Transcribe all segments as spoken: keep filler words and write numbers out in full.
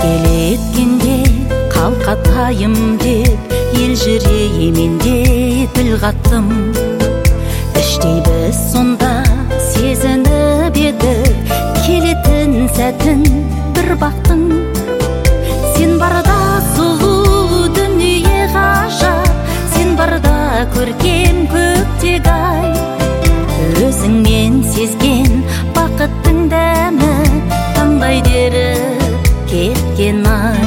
келеткенде қалқатайым деп ел жүрейменде тіл қаттым. Іштей біз сонда сезініп едік келетін сәтін бір бақтың. Сен барда сұлу дүние ғажап, сен барда көркем көктегі ай. Өзіңмен сезген бақыттың дәмі таңдай деріп кеткен ай.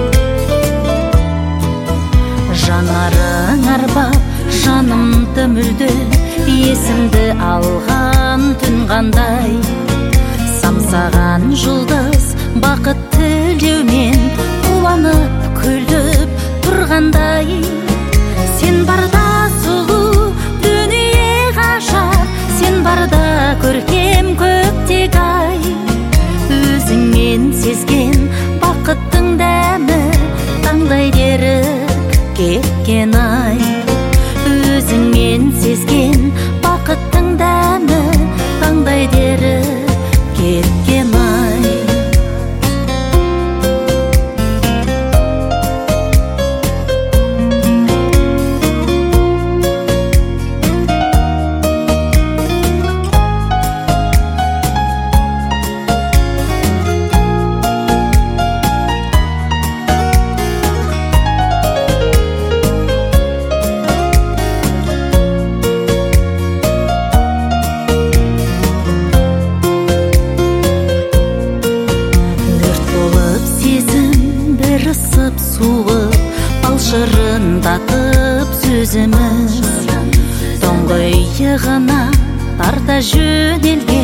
Жанарың арбап, жанымды мүлде, есімді алған түн қандай. Самсаған жұлдыз бақыт тілеумен қуанып күліп тұрғандай. Сен барда сұлу дүние ғажап, сен барда көркем көктегі ай. Өзіңмен сезген бақыттың дәмі таңдай деріп кеткен ай. Өзіңмен сезген бақыттың дәмі таңдай деріп кеткен ай. Суып, алшырындатып сөзіміз, соңғы иығына тарта жөнелген